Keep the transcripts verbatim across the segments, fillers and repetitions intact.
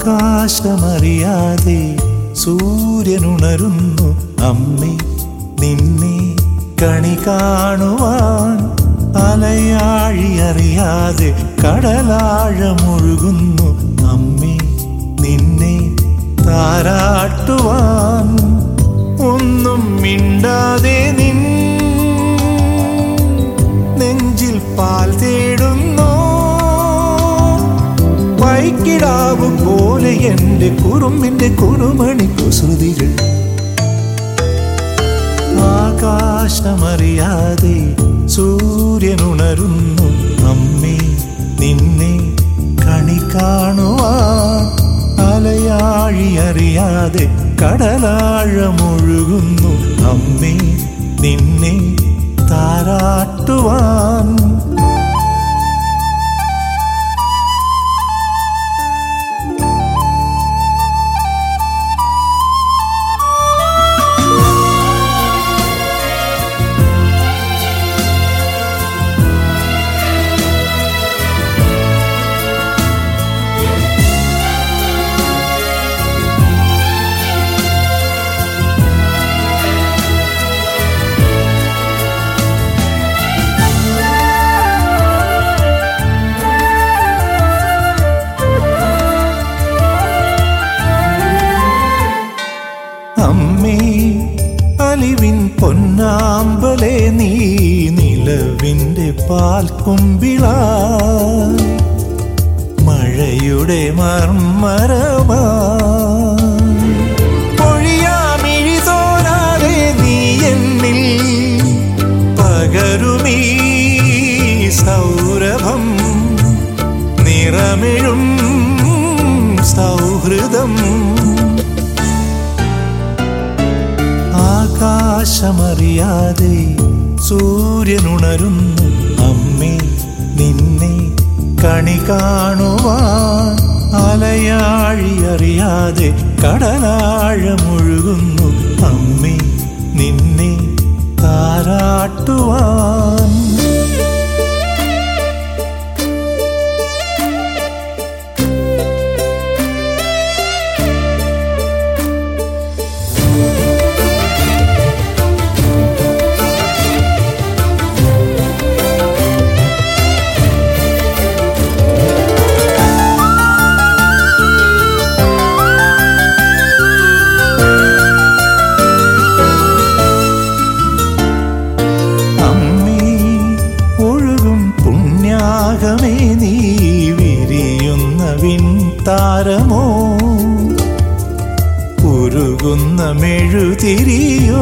ആകാശമറിയാതെ സൂര്യനുണരുന്നു അമ്മേ നിന്നെ കണി കാണുവാൻ. അലയാഴി അറിയാതെ കടലാഴമൊഴുകുന്നു അമ്മേ നിന്നെ താരാട്ടുവാൻ. ഒന്നും മിണ്ടാതെ നിൻ നെഞ്ചിൽ പാൽ തേടുന്നു വൈക്കിടാവ് പോലെ എൻ്റെ കുറുമ്പിൻ്റെ കുറുമണി കുസൃതികൾ. ആകാശമറിയാതെ സൂര്യനുണരുന്നു അമ്മേ നിന്നെ കണി കാണുവാൻ. അലയാഴി അറിയാതെ കടലാഴമൊഴുകുന്നു അമ്മേ നിന്നെ താരാട്ടുവാൻ. അമ്മേ അലിവിൻ പൊന്നാമ്പലെ നീ നിലവിൻ്റെ പാൽക്കുമ്പിളായി മഴയുടെ മർമ്മരമായി പൊഴിയാമിഴി തോരാതെ നീ എന്നിൽ പകരുമീ സൗരഭം നിറമിഴും സൗഹൃദം. ആകാശമറിയാതെ സൂര്യനുണരുന്നു അമ്മേ നിന്നെ കണി കാണുവാൻ. അലയാഴി അറിയാതെ കടലാഴമൊഴുകുന്നു അമ്മേ നിന്നെ താരാട്ടുവാൻ. പുണ്യാകമേ നീ വിരിയുന്ന വിൺതാരമോ ഉരുകുന്ന മെഴുതിരിയോ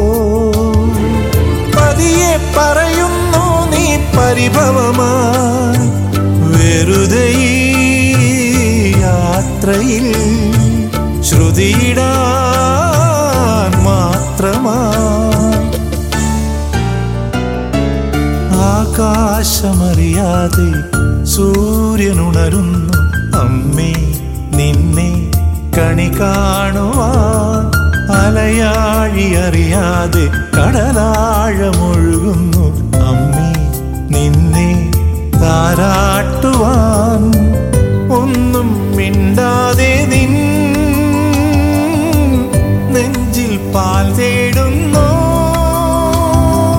പതിയെ പറയുന്നു നീ പരിഭവമായി വെറുതെ ഈ യാത്രയിൽ ശ്രുതിയിടാൻ മാത്രമായി. ആകാശമറിയാതെ സൂര്യനുണരുന്നു അമ്മേ നിന്നെ കണി കാണുവാൻ. അലയാഴി അറിയാതെ കടലാഴമൊഴുകുന്നു അമ്മേ നിന്നെ താരാട്ടുവാൻ. ഒന്നും മിണ്ടാതെ നിൻ നെഞ്ചിൽ പാൽ തേടുന്നു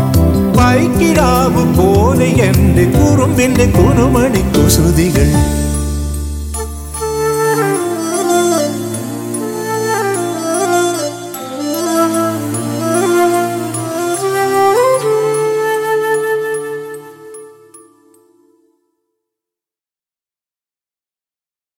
വൈക്കിടാവ് പോലെ എൻ്റെ കുറുമ്പിൻ്റെ കുറുമണി കുസൃതികൾ.